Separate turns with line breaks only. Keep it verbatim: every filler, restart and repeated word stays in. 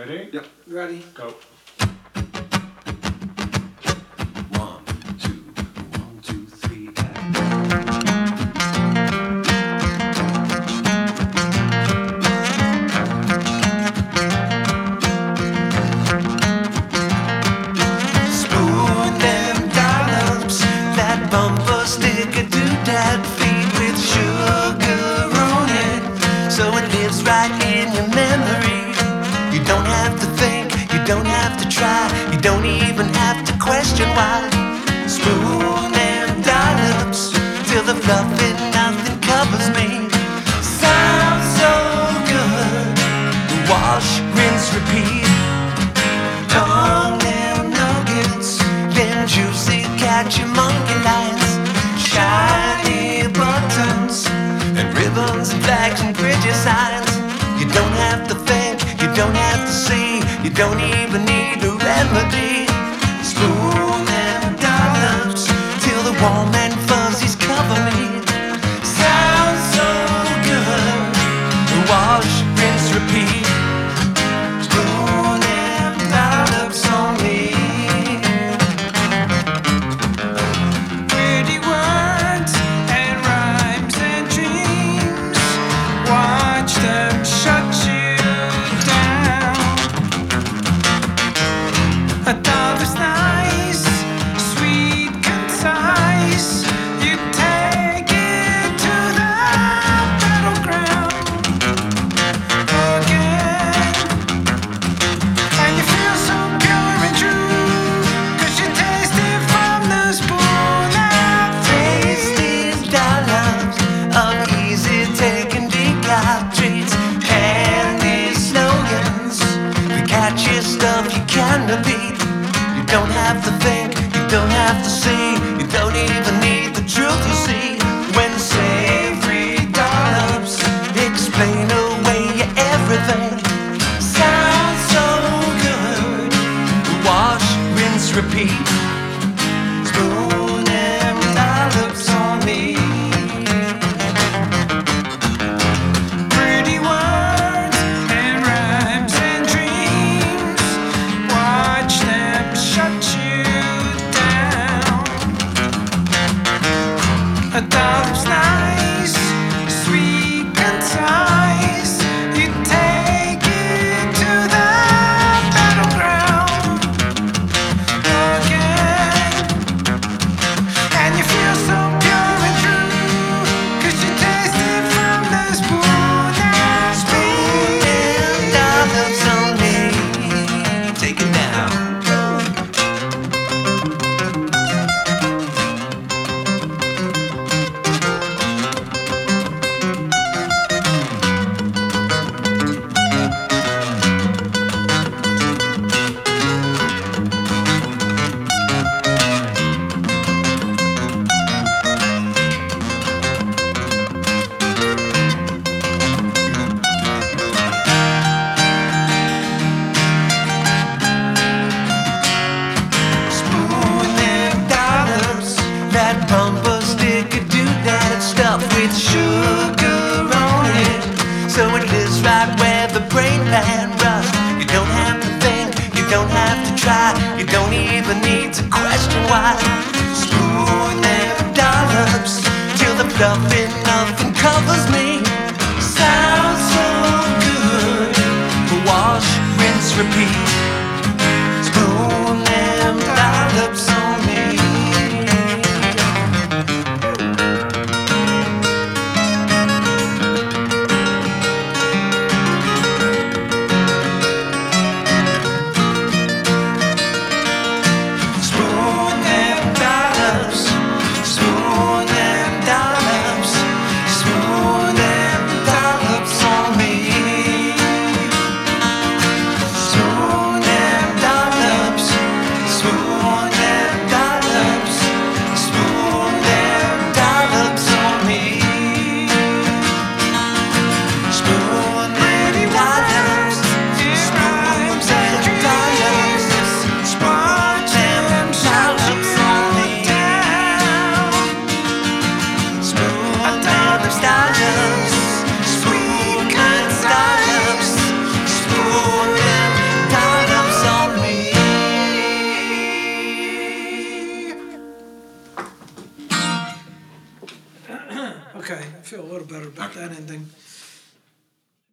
Ready?
Yep.
Ready?
Go.
One, two, one, two, three, and
Spoon them dollops, that bumper sticker doodad feed with sugar on it, so it lives right in your memory. You don't have to think, you don't have to try, you don't even have to question why. Spoon them dollops till the fluffing nothing covers me. Sounds so good. Wash, rinse, repeat. Tongue them nuggets, them juicy catchy monkey lines, shiny buttons and ribbons and flags and bridges signs. You don't have to think, you don't have to see, you don't even need a remedy. Spoon them dollops till the warm and fuzzies cover me. Sounds so good. Wash, rinse, repeat. Spoon them dollops on me. Pretty words and rhymes and dreams, watch them shut you down. A doll is nice, sweet, concise. You take it to the battleground again. And you feel so pure and true, 'cause you taste it from the spoon. That tasty dollops of easy taking decaf treats, candy slogans, the catchy stuff you can repeat. You don't have to think, you don't have to see, you don't even need the truth to see. When savory dollops explain away your everything. Sounds so good. Wash, rinse, repeat. Spoon them dollops on me. Pretty words and rhymes and dreams, watch them shut you down. A dollop's nice, sweet, concise. You take it to the battleground again. And you feel so pure and true, 'cause you taste it from the spoon. And spoon them dollops on me. Take it down. Spoon them dollops, that bumper sticker doodad stuff with sugar on it, so it lives right where the brain land rusts. You don't have to think, you don't have to try, you don't even need to question why. Spoon them dollops till the fluffing nothing covers me. Sounds so good. Wash, rinse, repeat. Spoon them dollops on me. Spoon them dollops, spoon them dollops, spoon them dollops on me. Spoon
Okay, I feel a little better about
Okay.
that ending.